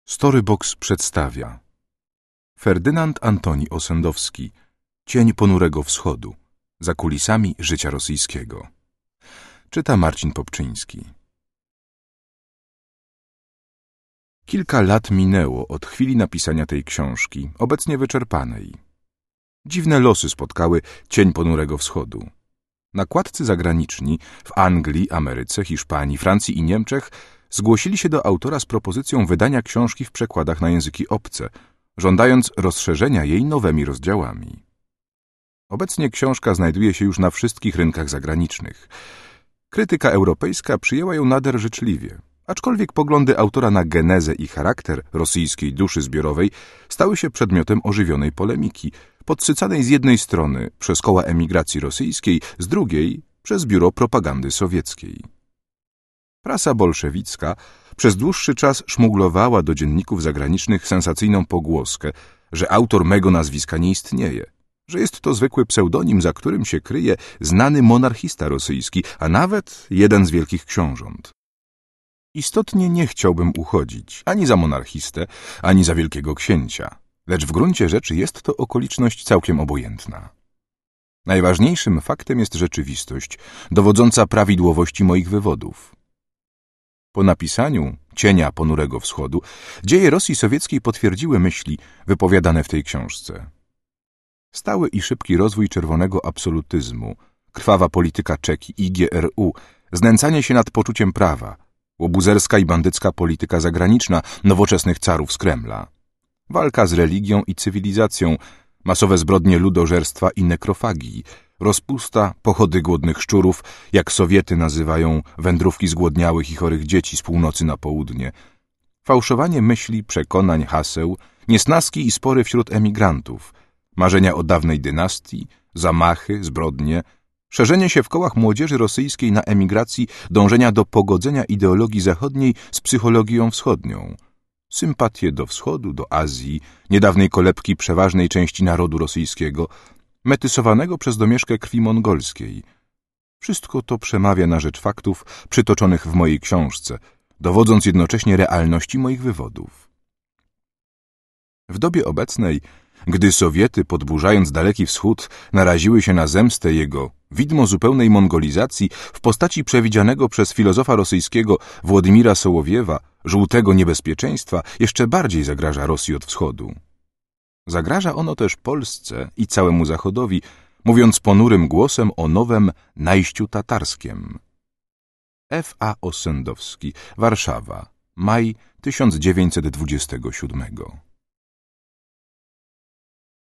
Storybox przedstawia Ferdynand Antoni Ossendowski, Cień ponurego wschodu, za kulisami życia rosyjskiego. Czyta Marcin Popczyński. Kilka lat minęło od chwili napisania tej książki, obecnie wyczerpanej. Dziwne losy spotkały Cień ponurego wschodu. Nakładcy zagraniczni w Anglii, Ameryce, Hiszpanii, Francji i Niemczech zgłosili się do autora z propozycją wydania książki w przekładach na języki obce, żądając rozszerzenia jej nowymi rozdziałami. Obecnie książka znajduje się już na wszystkich rynkach zagranicznych. Krytyka europejska przyjęła ją nader życzliwie, aczkolwiek poglądy autora na genezę i charakter rosyjskiej duszy zbiorowej stały się przedmiotem ożywionej polemiki, podsycanej z jednej strony przez koła emigracji rosyjskiej, z drugiej przez biuro propagandy sowieckiej. Prasa bolszewicka przez dłuższy czas szmuglowała do dzienników zagranicznych sensacyjną pogłoskę, że autor mego nazwiska nie istnieje, że jest to zwykły pseudonim, za którym się kryje znany monarchista rosyjski, a nawet jeden z wielkich książąt. Istotnie nie chciałbym uchodzić ani za monarchistę, ani za wielkiego księcia, lecz w gruncie rzeczy jest to okoliczność całkiem obojętna. Najważniejszym faktem jest rzeczywistość, dowodząca prawidłowości moich wywodów. Po napisaniu Cienia ponurego wschodu dzieje Rosji sowieckiej potwierdziły myśli wypowiadane w tej książce. Stały i szybki rozwój czerwonego absolutyzmu, krwawa polityka Czeki i GRU, znęcanie się nad poczuciem prawa, łobuzerska i bandycka polityka zagraniczna nowoczesnych carów z Kremla, walka z religią i cywilizacją, masowe zbrodnie ludożerstwa i nekrofagii, rozpusta, pochody głodnych szczurów, jak Sowiety nazywają wędrówki zgłodniałych i chorych dzieci z północy na południe, fałszowanie myśli, przekonań, haseł, niesnaski i spory wśród emigrantów, marzenia o dawnej dynastii, zamachy, zbrodnie, szerzenie się w kołach młodzieży rosyjskiej na emigracji dążenia do pogodzenia ideologii zachodniej z psychologią wschodnią, sympatie do wschodu, do Azji, niedawnej kolebki przeważnej części narodu rosyjskiego, metysowanego przez domieszkę krwi mongolskiej. Wszystko to przemawia na rzecz faktów przytoczonych w mojej książce, dowodząc jednocześnie realności moich wywodów. W dobie obecnej, gdy Sowiety, podburzając Daleki Wschód, naraziły się na zemstę jego, widmo zupełnej mongolizacji w postaci przewidzianego przez filozofa rosyjskiego Władimira Sołowiewa, żółtego niebezpieczeństwa, jeszcze bardziej zagraża Rosji od wschodu. Zagraża ono też Polsce i całemu Zachodowi, mówiąc ponurym głosem o nowym najściu tatarskim. F.A. Ossendowski, Warszawa, maj 1927.